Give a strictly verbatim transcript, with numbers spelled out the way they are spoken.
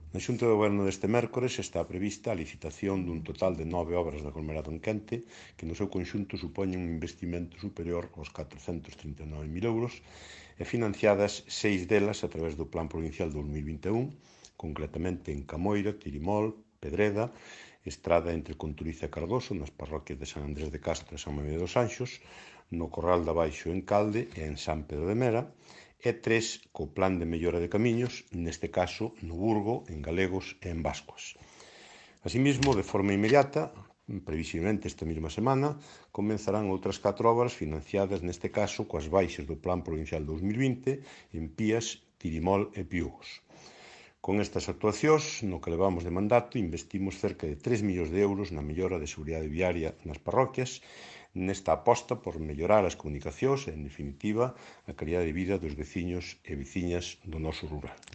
Na Xunta de Goberno deste mércores está prevista a licitación dun total de nove obras de aglomerado enquente que no seu conxunto supoñen un investimento superior aos catrocentos trinta e nove mil euros e financiadas seis delas a través do Plan Provincial dous mil vinte e un, concretamente en Camoira, Tirimol, Pedreda, Estrada entre Conturiza e Cardoso, nas parroquias de San Andrés de Castro e San Mamede dos Anxos, no Corral de Abaixo en Calde e en San Pedro de Mera, e tres co Plan de Mellora de Camiños, neste caso no Burgo, en Galegos e en Bascoas. Asimismo, de forma inmediata, previsiblemente esta mesma semana, comenzarán outras catro obras financiadas neste caso coas baixas do Plan Provincial dous mil vinte en Pías, Tirimol e Piugos. Con estas actuacións, no que levamos de mandato, investimos cerca de tres millóns de euros na mellora de seguridade viaria nas parroquias, nesta aposta por mellorar as comunicacións e, en definitiva, a calidade de vida dos veciños e veciñas do noso rural.